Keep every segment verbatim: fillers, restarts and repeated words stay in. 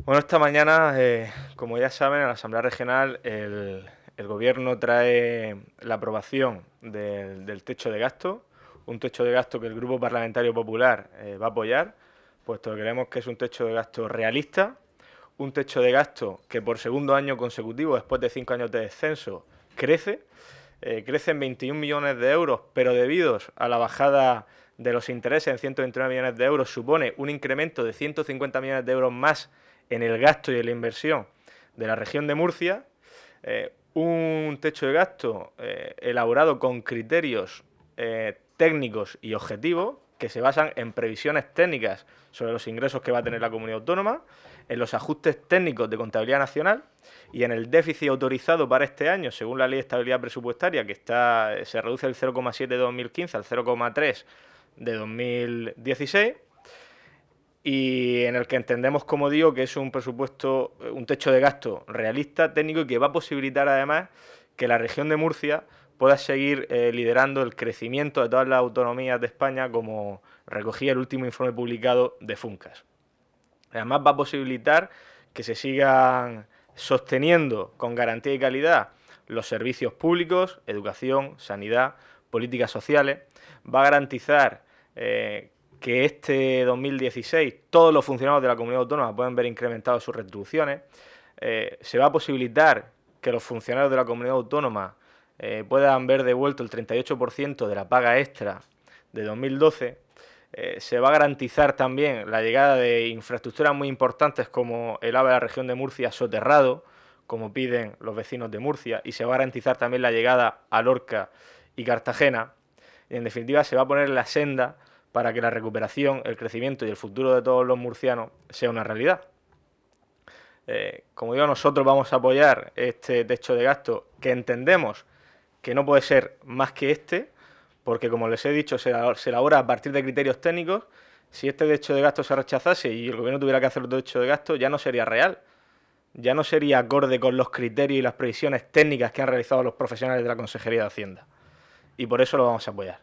Bueno, esta mañana, eh, como ya saben, en la Asamblea Regional el, el Gobierno trae la aprobación del, del techo de gasto, un techo de gasto que el Grupo Parlamentario Popular eh, va a apoyar, puesto que creemos que es un techo de gasto realista, un techo de gasto que por segundo año consecutivo, después de cinco años de descenso, crece, eh, crece en veintiún millones de euros, pero debido a la bajada de los intereses en ciento veintinueve millones de euros, supone un incremento de ciento cincuenta millones de euros más en el gasto y en la inversión de la región de Murcia, eh, un techo de gasto eh, elaborado con criterios eh, técnicos y objetivos que se basan en previsiones técnicas sobre los ingresos que va a tener la comunidad autónoma, en los ajustes técnicos de contabilidad nacional y en el déficit autorizado para este año, según la Ley de Estabilidad Presupuestaria, que está, se reduce del cero coma siete de dos mil quince al cero coma tres de dos mil dieciséis, y en el que entendemos, como digo, que es un presupuesto, un techo de gasto realista, técnico, y que va a posibilitar además que la región de Murcia pueda seguir eh, liderando el crecimiento de todas las autonomías de España, como recogía el último informe publicado de Funcas. Además va a posibilitar que se sigan sosteniendo con garantía y calidad los servicios públicos, educación, sanidad, políticas sociales. Va a garantizar eh, que este dos mil dieciséis todos los funcionarios de la comunidad autónoma puedan ver incrementadas sus retribuciones. Eh, se va a posibilitar que los funcionarios de la comunidad autónoma eh, puedan ver devuelto el treinta y ocho por ciento de la paga extra de dos mil doce. Eh, se va a garantizar también la llegada de infraestructuras muy importantes como el AVE a la región de Murcia soterrado, como piden los vecinos de Murcia, y se va a garantizar también la llegada a Lorca y Cartagena. Y en definitiva se va a poner la senda para que la recuperación, el crecimiento y el futuro de todos los murcianos sea una realidad. Eh, como digo, nosotros vamos a apoyar este techo de gasto que entendemos que no puede ser más que este, porque como les he dicho, se elabora a partir de criterios técnicos. Si este techo de gasto se rechazase y el gobierno tuviera que hacer otro techo de gasto, ya no sería real, ya no sería acorde con los criterios y las previsiones técnicas que han realizado los profesionales de la Consejería de Hacienda. Y por eso lo vamos a apoyar.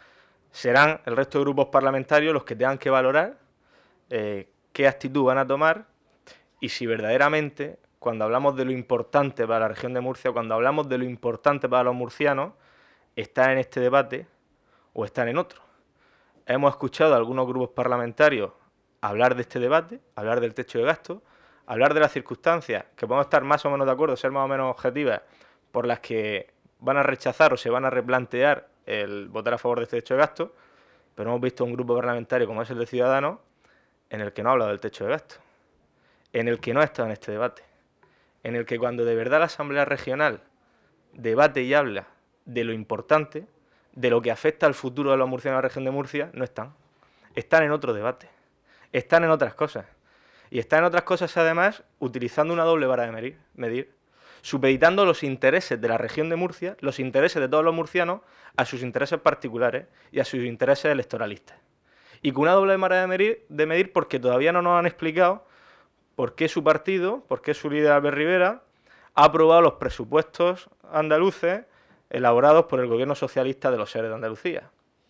Serán el resto de grupos parlamentarios los que tengan que valorar eh, qué actitud van a tomar y si verdaderamente, cuando hablamos de lo importante para la región de Murcia, cuando hablamos de lo importante para los murcianos, están en este debate o están en otro. Hemos escuchado a algunos grupos parlamentarios hablar de este debate, hablar del techo de gasto, hablar de las circunstancias, que podemos estar más o menos de acuerdo, ser más o menos objetivas, por las que van a rechazar o se van a replantear el votar a favor de este techo de gasto, pero hemos visto un grupo parlamentario como es el de Ciudadanos, en el que no ha hablado del techo de gasto, en el que no ha estado en este debate, en el que cuando de verdad la Asamblea Regional debate y habla de lo importante, de lo que afecta al futuro de los murcianos de la región de Murcia, no están. Están en otro debate. Están en otras cosas. Y están en otras cosas, además, utilizando una doble vara de medir, medir, supeditando los intereses de la región de Murcia, los intereses de todos los murcianos, a sus intereses particulares y a sus intereses electoralistas. Y con una doble vara de medir, de medir porque todavía no nos han explicado por qué su partido, por qué su líder Albert Rivera, ha aprobado los presupuestos andaluces elaborados por el gobierno socialista de los seres de Andalucía.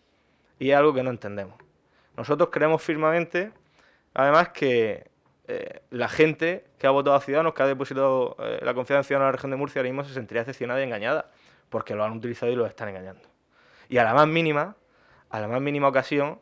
Y es algo que no entendemos. Nosotros creemos firmemente, además, que eh, la gente que ha votado a Ciudadanos, que ha depositado eh, la confianza en Ciudadanos en la región de Murcia, ahora mismo se sentiría decepcionada y engañada, porque lo han utilizado y los están engañando. Y a la más mínima, a la más mínima ocasión,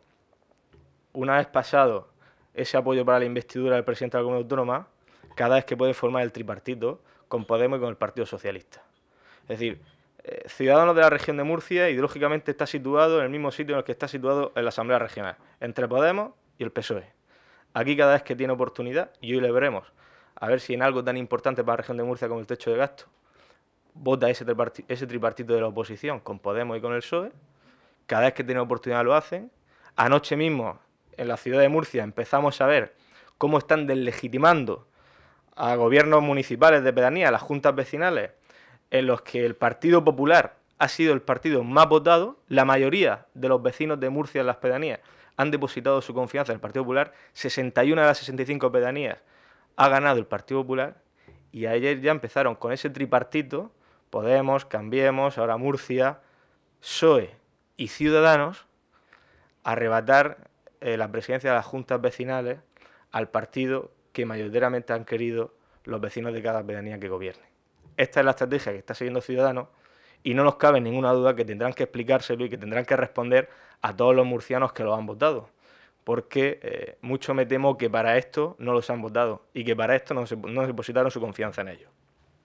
una vez pasado ese apoyo para la investidura del presidente de la Comunidad Autónoma, cada vez que puede formar el tripartito con Podemos y con el Partido Socialista. Es decir, eh, Ciudadanos de la región de Murcia ideológicamente está situado en el mismo sitio en el que está situado en la Asamblea Regional, entre Podemos y el P S O E. Aquí cada vez que tiene oportunidad, y hoy le veremos, a ver si en algo tan importante para la región de Murcia como el techo de gasto, vota ese tripartito, ese tripartito de la oposición con Podemos y con el P S O E. Cada vez que tiene oportunidad lo hacen. Anoche mismo, en la ciudad de Murcia, empezamos a ver cómo están deslegitimando a gobiernos municipales de pedanía, a las juntas vecinales, en los que el Partido Popular ha sido el partido más votado. La mayoría de los vecinos de Murcia en las pedanías han depositado su confianza en el Partido Popular. sesenta y una de las sesenta y cinco pedanías ha ganado el Partido Popular. Y ayer ya empezaron con ese tripartito, Podemos, Cambiemos, ahora Murcia, P S O E y Ciudadanos, a arrebatar eh, la presidencia de las juntas vecinales al partido que mayoritariamente han querido los vecinos de cada pedanía que gobierne. Esta es la estrategia que está siguiendo Ciudadanos y no nos cabe ninguna duda que tendrán que explicárselo y que tendrán que responder a todos los murcianos que los han votado, porque eh, mucho me temo que para esto no los han votado y que para esto no, se, no depositaron su confianza en ellos.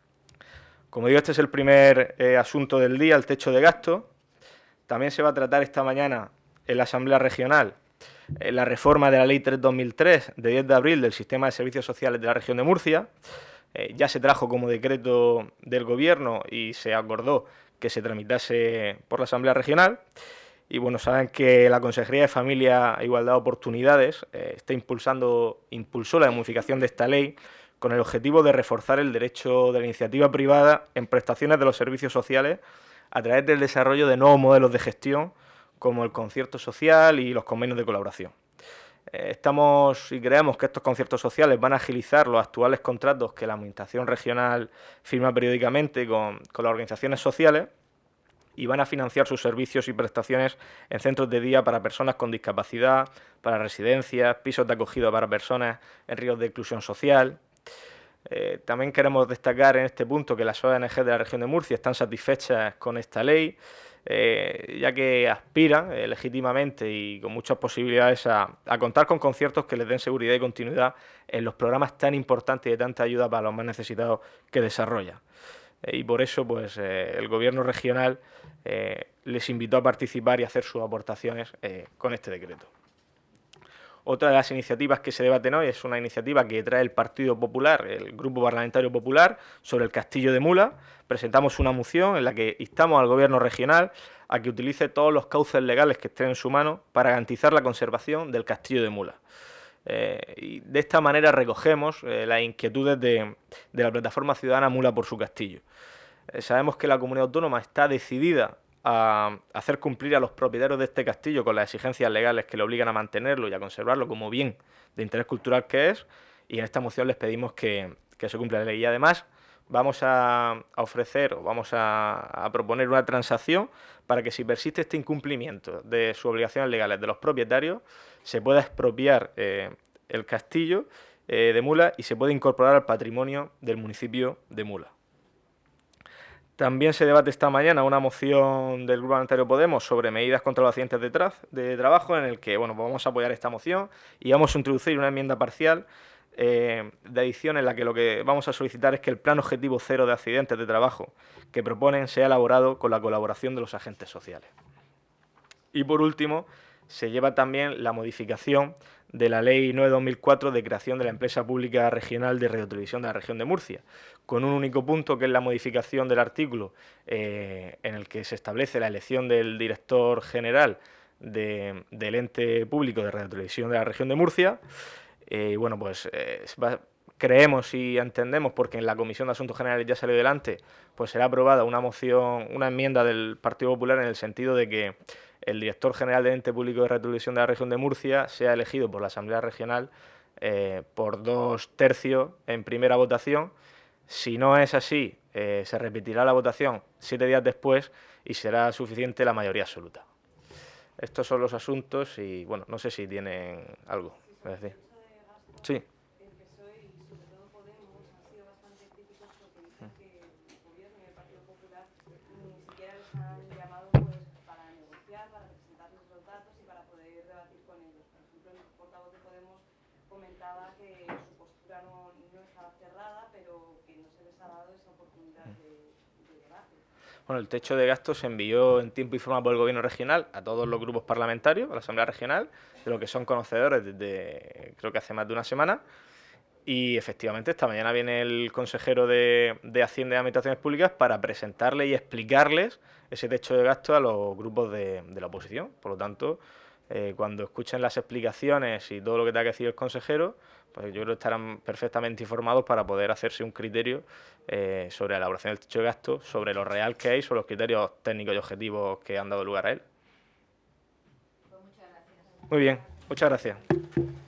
Como digo, este es el primer eh, asunto del día, el techo de gasto. También se va a tratar esta mañana en la Asamblea Regional eh, la reforma de la Ley tres barra dos mil tres de diez de abril del Sistema de Servicios Sociales de la Región de Murcia. Eh, ya se trajo como decreto del Gobierno y se acordó que se tramitase por la Asamblea Regional. Y bueno, saben que la Consejería de Familia e Igualdad de Oportunidades eh, está impulsando, impulsó la modificación de esta ley con el objetivo de reforzar el derecho de la iniciativa privada en prestaciones de los servicios sociales a través del desarrollo de nuevos modelos de gestión como el concierto social y los convenios de colaboración. Eh, estamos y creemos que estos conciertos sociales van a agilizar los actuales contratos que la Administración regional firma periódicamente con, con las organizaciones sociales y van a financiar sus servicios y prestaciones en centros de día para personas con discapacidad, para residencias, pisos de acogida para personas en riesgo de exclusión social. Eh, también queremos destacar en este punto que las O N G de la región de Murcia están satisfechas con esta ley, eh, ya que aspiran eh, legítimamente y con muchas posibilidades a, a contar con conciertos que les den seguridad y continuidad en los programas tan importantes y de tanta ayuda para los más necesitados que desarrolla. Eh, y por eso pues eh, el Gobierno regional eh, les invitó a participar y a hacer sus aportaciones eh, con este decreto. Otra de las iniciativas que se debaten hoy es una iniciativa que trae el Partido Popular, el Grupo Parlamentario Popular, sobre el Castillo de Mula. Presentamos una moción en la que instamos al Gobierno regional a que utilice todos los cauces legales que estén en su mano para garantizar la conservación del Castillo de Mula. Eh, y de esta manera recogemos eh, las inquietudes de, de la plataforma ciudadana Mula por su Castillo. Eh, sabemos que la comunidad autónoma está decidida a hacer cumplir a los propietarios de este castillo con las exigencias legales que le obligan a mantenerlo y a conservarlo como bien de interés cultural que es, y en esta moción les pedimos que, que se cumpla la ley. Y además vamos a, a ofrecer o vamos a, a proponer una transacción para que si persiste este incumplimiento de sus obligaciones legales de los propietarios, se pueda expropiar eh, el castillo eh, de Mula y se pueda incorporar al patrimonio del municipio de Mula. También se debate esta mañana una moción del Grupo Parlamentario Podemos sobre medidas contra los accidentes de, tra de trabajo, en el que bueno, pues vamos a apoyar esta moción y vamos a introducir una enmienda parcial eh, de adición en la que lo que vamos a solicitar es que el plan objetivo cero de accidentes de trabajo que proponen sea elaborado con la colaboración de los agentes sociales. Y por último, se lleva también la modificación de la Ley nueve barra dos mil cuatro de creación de la Empresa Pública Regional de Radiotelevisión de la Región de Murcia, con un único punto que es la modificación del artículo eh, en el que se establece la elección del director general de, del ente público de radiotelevisión de la Región de Murcia. Eh, y bueno, pues eh, va, creemos y entendemos, porque en la Comisión de Asuntos Generales ya salió adelante, pues será aprobada una moción, una enmienda del Partido Popular en el sentido de que el director general del ente público de radiotelevisión de la Región de Murcia sea elegido por la Asamblea Regional eh, por dos tercios en primera votación. Si no es así, eh, se repetirá la votación siete días después y será suficiente la mayoría absoluta. Estos son los asuntos y, bueno, no sé si tienen algo que decir. Sí. Comentaba que su postura no, no estaba cerrada, pero que no se les ha dado esa oportunidad de, de debate. Bueno, el techo de gasto se envió en tiempo y forma por el Gobierno regional a todos los grupos parlamentarios, a la Asamblea Regional, de lo que son conocedores desde creo que hace más de una semana. Y efectivamente esta mañana viene el consejero de, de Hacienda y Administraciones Públicas para presentarles y explicarles ese techo de gasto a los grupos de, de la oposición. Por lo tanto, Eh, cuando escuchen las explicaciones y todo lo que tenga que decir el consejero, pues yo creo que estarán perfectamente informados para poder hacerse un criterio eh, sobre la elaboración del techo de gasto, sobre lo real que hay, sobre los criterios técnicos y objetivos que han dado lugar a él. Pues muchas gracias. Muy bien, muchas gracias.